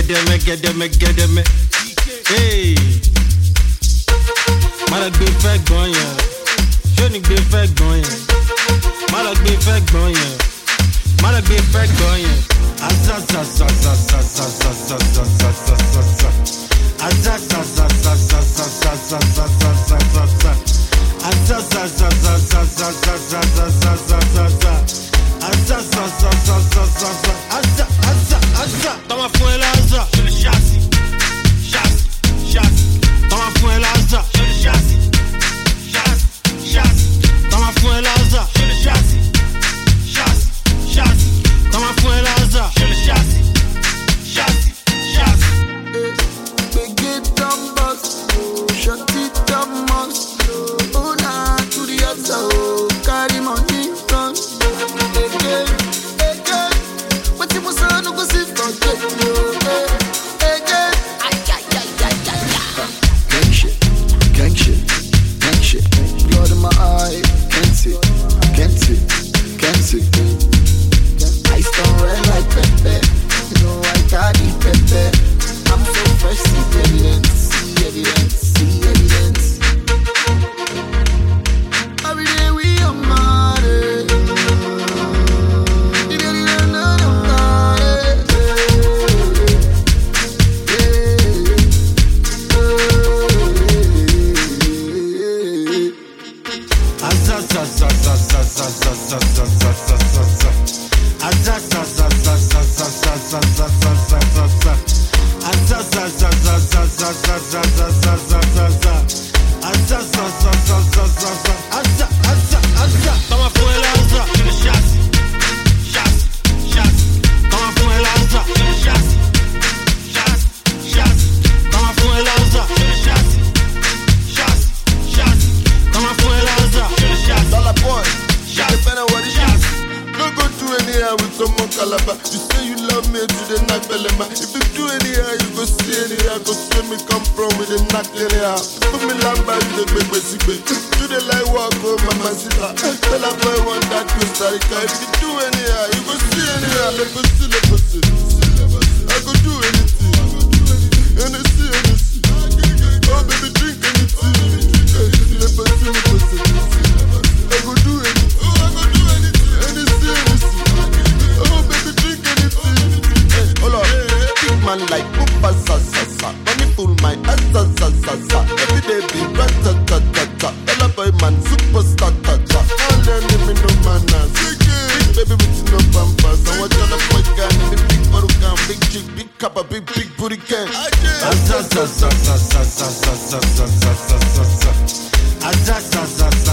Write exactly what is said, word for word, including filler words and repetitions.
them, get them, get them. Hey, Mala be fake going, Johnny be fake going, Mala be fake going, Mala be fake going. Asa sa sa sa sa sa sa sa sa sa sa sa. Asa sa sa sa sa sa sa sa sa sa sa sa. Asa sa sa sa sa sa sa sa sa sa sa sa. Asa sa sa sa sa sa sa. Asa asa asa. Toma fue la asa. Sur le châssis, châssis, châssis. Toma fue la asa. Sur le châssis, châssis, châssis. Toma fue la asa. Sur le châssis, châssis, châssis. Toma fue la asa. Sur le châssis, châssis, châssis. Big it down, boss. Shut it down, boss. Oh, nah, to the other. Carry money, run. Again, again. What you must have no go see for you. Again, ay, ay, ay, ay, ay, ay. Gang shit, gang shit, gang shit. Blood in my eye, can't see, can't see, can't see. I stone red like pepper. You know I carry pepper. I'm so fresh, see evidence, see evidence, see evidence. Every day we are mad. Asa sa sa sa sa sa sa sa sa sa sa sa sa. Asa sa sa sa sa sa sa sa sa sa sa sa sa. Asa sa sa sa sa sa sa sa sa sa sa sa sa. Asa sa sa sa sa sa sa. Asa asa asa. Toma fue la asa. Sur le châssis, châssis, châssis. Toma fue la asa. Sur le châssis, châssis, châssis. Toma fue la asa. Sur le châssis, châssis, châssis. Toma fue la asa. Sur le châssis. Dollar boy, Châssis, depend on what it is. châssis. No go do anyhow with someone calabar. You say you love me to the knock belly man. If you do anyhow, you go see anyhow. Go see me come from with the knock anyhow. Put me lamba, you the big basic big. Do the light walk, oh mama sita. Tell a boy want that Costa Rica. If you do anyhow, you go see anyhow. Let go see, let go see. I go do anything. Anything, anything. Oh baby, drink anything. Let go see, let go see. I go do anything. Oh baby, drink anything. Hey, hold on. Big man like Pumpa sa sa sa. Money full my ass sa sa sa sa. Every day be rat ta ta ta ta. Ella boy man superstar ta ta. All them me no manners. Big baby with no pampers. I want y'all boy can me big bottle can, big chick, big kappa, big big booty can. Asa sa sa sa sa sa sa sa sa sa sa sa. Asa sa sa